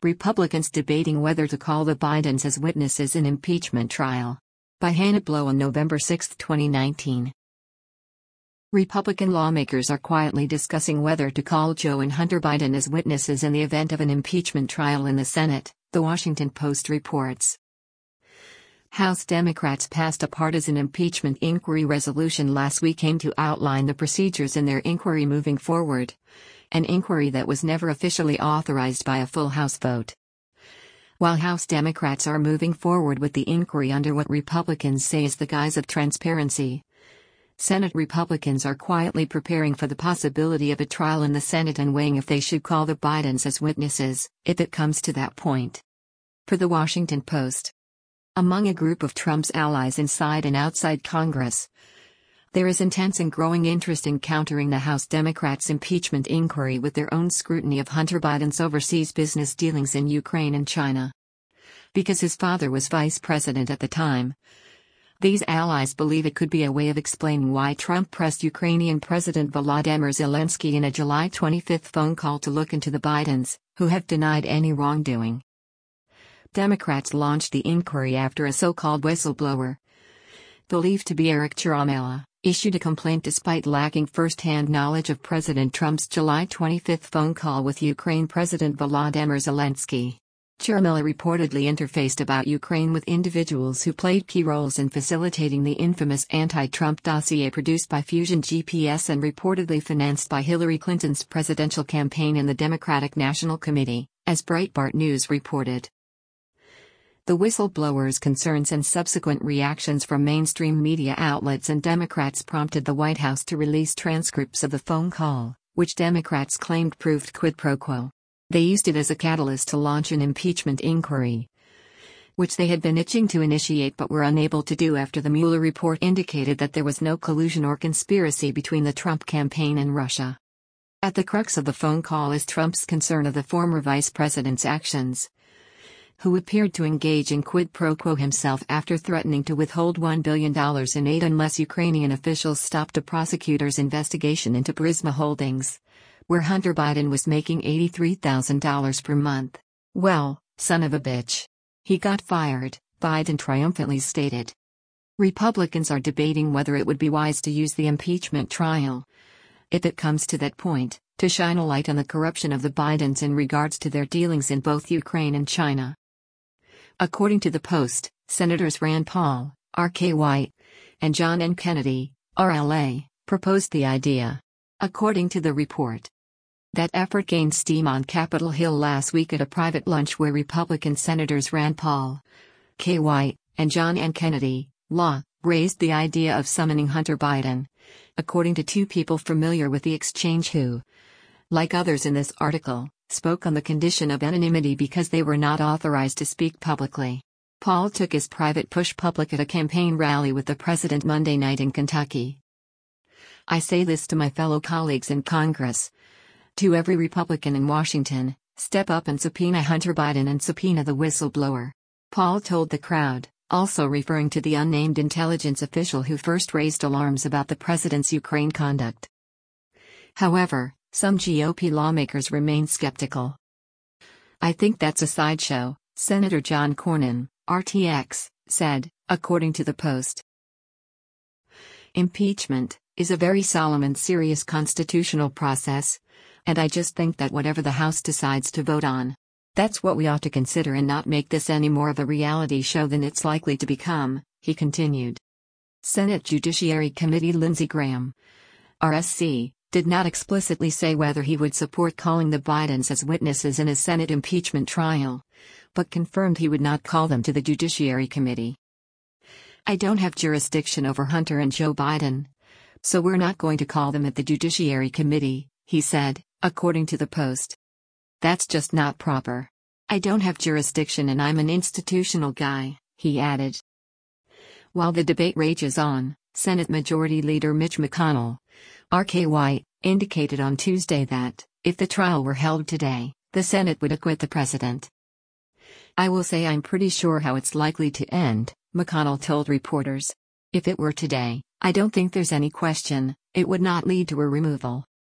Republicans debating whether to call the Bidens as witnesses in impeachment trial. By Hannah Blow on November 6, 2019. Republican lawmakers are quietly discussing whether to call Joe and Hunter Biden as witnesses in the event of an impeachment trial in the Senate, The Washington Post reports. House Democrats passed a partisan impeachment inquiry resolution last week aimed to outline the procedures in their inquiry moving forward, an inquiry that was never officially authorized by a full House vote. While House Democrats are moving forward with the inquiry under what Republicans say is the guise of transparency, Senate Republicans are quietly preparing for the possibility of a trial in the Senate and weighing if they should call the Bidens as witnesses, if it comes to that point. Per The Washington Post. Among a group of Trump's allies inside and outside Congress, there is intense and growing interest in countering the House Democrats' impeachment inquiry with their own scrutiny of Hunter Biden's overseas business dealings in Ukraine and China. Because his father was vice president at the time, these allies believe it could be a way of explaining why Trump pressed Ukrainian President Volodymyr Zelensky in a July 25 phone call to look into the Bidens, who have denied any wrongdoing. Democrats launched the inquiry after a so-called whistleblower, believed to be Eric Ciaramella, issued a complaint despite lacking first-hand knowledge of President Trump's July 25 phone call with Ukraine President Volodymyr Zelensky. Ciaramella reportedly interfaced about Ukraine with individuals who played key roles in facilitating the infamous anti-Trump dossier produced by Fusion GPS and reportedly financed by Hillary Clinton's presidential campaign and the Democratic National Committee, as Breitbart News reported. The whistleblower's concerns and subsequent reactions from mainstream media outlets and Democrats prompted the White House to release transcripts of the phone call, which Democrats claimed proved quid pro quo. They used it as a catalyst to launch an impeachment inquiry, which they had been itching to initiate but were unable to do after the Mueller report indicated that there was no collusion or conspiracy between the Trump campaign and Russia. At the crux of the phone call is Trump's concern of the former vice president's actions, who appeared to engage in quid pro quo himself after threatening to withhold $1 billion in aid unless Ukrainian officials stopped a prosecutor's investigation into Burisma Holdings, where Hunter Biden was making $83,000 per month. Well, son of a bitch. He got fired, Biden triumphantly stated. Republicans are debating whether it would be wise to use the impeachment trial, if it comes to that point, to shine a light on the corruption of the Bidens in regards to their dealings in both Ukraine and China. According to the Post, Senators Rand Paul, R.K. White, and John N. Kennedy, RLA, proposed the idea. According to the report, that effort gained steam on Capitol Hill last week at a private lunch where Republican Senators Rand Paul, K. White, and John N. Kennedy, Law, raised the idea of summoning Hunter Biden, according to two people familiar with the exchange who, like others in this article, spoke on the condition of anonymity because they were not authorized to speak publicly. Paul took his private push public at a campaign rally with the president Monday night in Kentucky. I say this to my fellow colleagues in Congress, to every Republican in Washington, step up and subpoena Hunter Biden and subpoena the whistleblower. Paul told the crowd, also referring to the unnamed intelligence official who first raised alarms about the president's Ukraine conduct. However, some GOP lawmakers remain skeptical. I think that's a sideshow, Senator John Cornyn, RTX, said, according to the Post. Impeachment is a very solemn and serious constitutional process, and I just think that whatever the House decides to vote on, that's what we ought to consider and not make this any more of a reality show than it's likely to become, he continued. Senate Judiciary Committee Lindsey Graham, RSC, did not explicitly say whether he would support calling the Bidens as witnesses in a Senate impeachment trial, but confirmed he would not call them to the Judiciary Committee. I don't have jurisdiction over Hunter and Joe Biden, so we're not going to call them at the Judiciary Committee, he said, according to the Post. That's just not proper. I don't have jurisdiction and I'm an institutional guy, he added. While the debate rages on, Senate Majority Leader Mitch McConnell, R.K. White, indicated on Tuesday that, if the trial were held today, the Senate would acquit the president. I will say I'm pretty sure how it's likely to end, McConnell told reporters. If it were today, I don't think there's any question, it would not lead to a removal.